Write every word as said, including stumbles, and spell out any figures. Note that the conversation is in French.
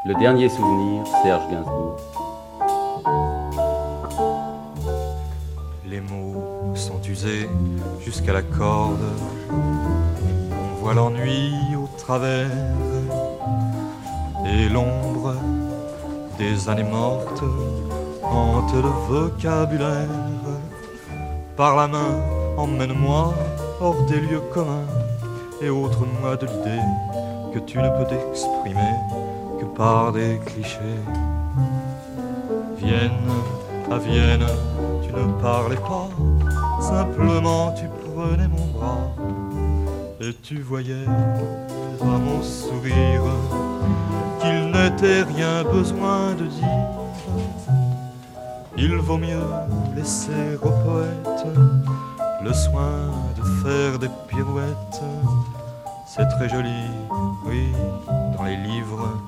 Le dernier souvenir, Serge Gainsbourg. Les mots sont usés jusqu'à la corde. On voit l'ennui au travers et l'ombre des années mortes hante le vocabulaire. Par la main, emmène-moi hors des lieux communs et ôte-moi de l'idée que tu ne peux t'exprimer que par des clichés. Vienne, à Vienne, tu ne parlais pas, simplement tu prenais mon bras et tu voyais à mon sourire qu'il n'était rien besoin de dire. Il vaut mieux laisser au poète le soin de faire des pirouettes. C'est très joli, oui, dans les livres,